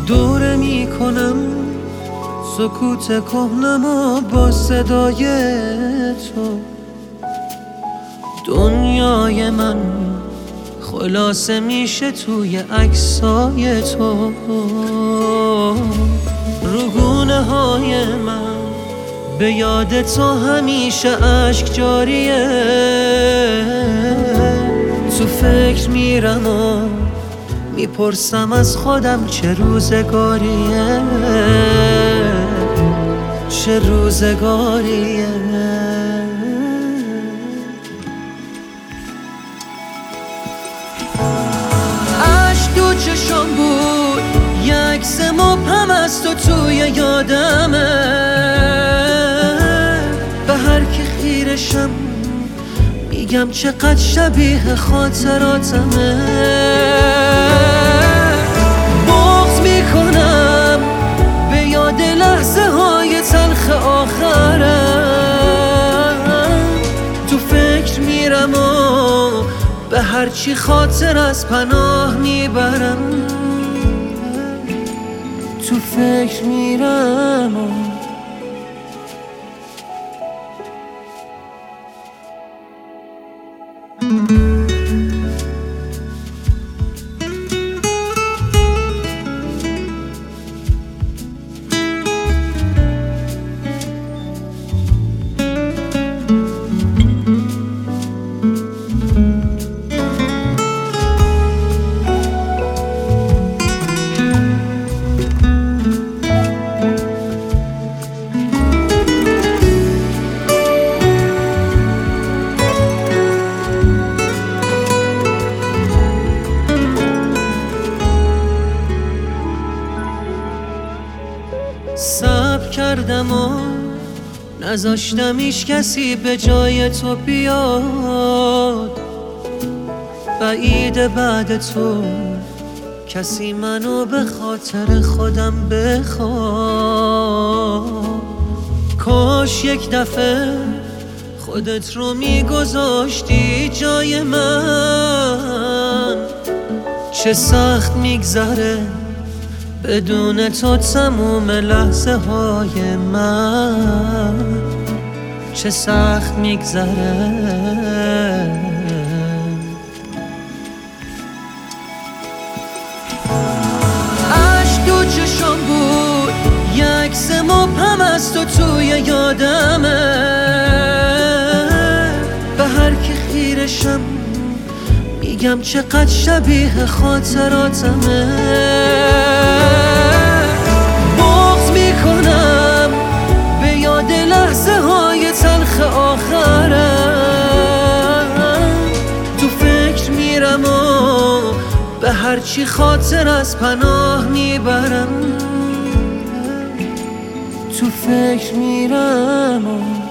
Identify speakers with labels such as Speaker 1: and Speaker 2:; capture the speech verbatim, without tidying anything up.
Speaker 1: دوره میکنم سکوت کهنم و با صدای تو دنیای من خلاصه میشه توی عکسای تو. روگونه های من به یاد تو همیشه اشک جاریه. تو فکر میرم و میپرسم از خودم چه روزگاریه، چه روزگاریه. عشق تو چشم بود، یک عکس مبهم از تو توی یادمه. به هر کی خیرشم میگم چقدر شبیه خاطراتمه. بغض میکنم به یاد لحظه های تلخ آخرم. تو فکر میرم و به هرچی خاطر از پناه میبرم. تو فکر میرم و صبر کردم و نذاشتم هیچ کسی به جای تو بیاد. بعید بعد تو کسی منو به خاطر خودم بخواد. کاش یک دفعه خودت رو میگذاشتی جای من. چه سخت میگذره بدون تو تموم لحظه های من، چه سخت میگذره. عشق تو چشم بود، یک عکس مبهم از تو توی یادمه. به هر کی خیرشم میگم چقدر شبیه خاطراتمه. بغض میکنم به یاد لحظه های تلخ آخرم. تو فکر میرم و به هرچی خاطر از پناه میبرم. تو فکر میرم و